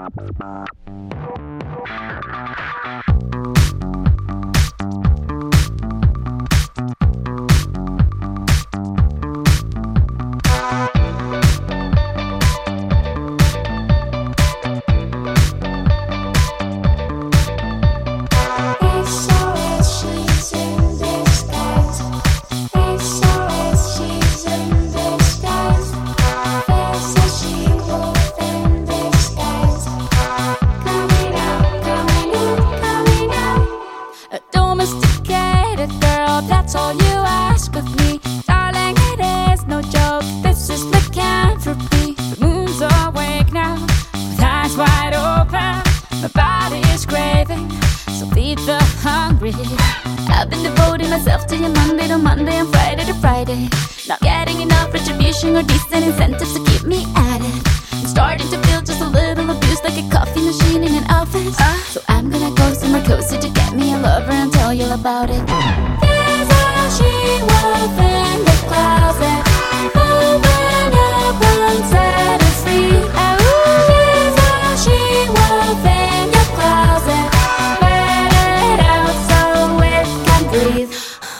That's all you ask of me, darling, it is no joke. This is lycanthropy. The moon's awake now, with eyes wide open. My body is craving, so feed the hungry. I've been devoting myself to you Monday to Monday and Friday to Friday. Not getting enough retribution or decent incentives to keep me at it. I'm starting to feel just a little abused, like a coffee machine in an office. So I'm gonna go somewhere cozy to get me a lover and tell you about it. She wolf in the closet, open up and set her free. There's a she wolf in your closet, let it out so it can breathe.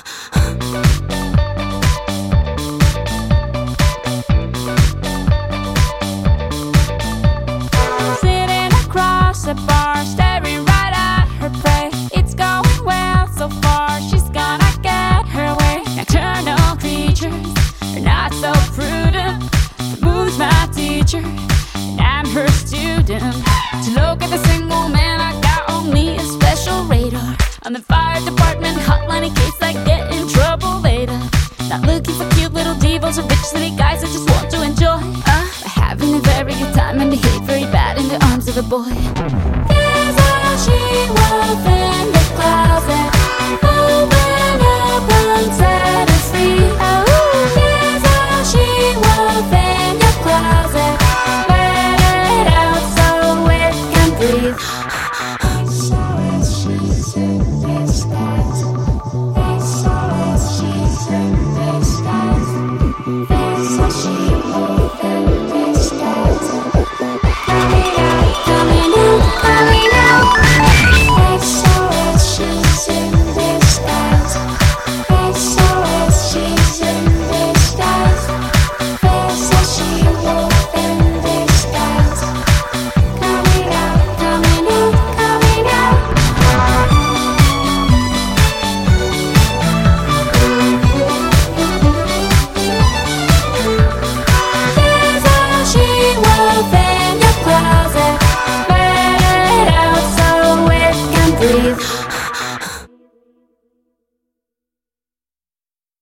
Sitting across the bar, staring right at her prey. It's going well so far, she's gonna nocturnal creatures are not so prudent. The moon's my teacher, and I'm her student. To look at the single man, I got on me a special radar. On the fire department hotline in case I get in trouble later. Not looking for cute little divas or rich city guys, I just want to enjoy by having a very good time and behave very bad in the arms of a boy. There's a she-wolf in the closet, open up and set her free. There's a she-wolf in your closet, let it out so it can breathe. So she's in disguise. So she's in disguise. There's a she-wolf in disguise. Coming out, coming out, coming out. So she's in disguise. So she's in disguise. There's a she-wolf in disguise. Coming out, coming out, coming out. There's a she-wolf in your closet, let it out so it can breathe.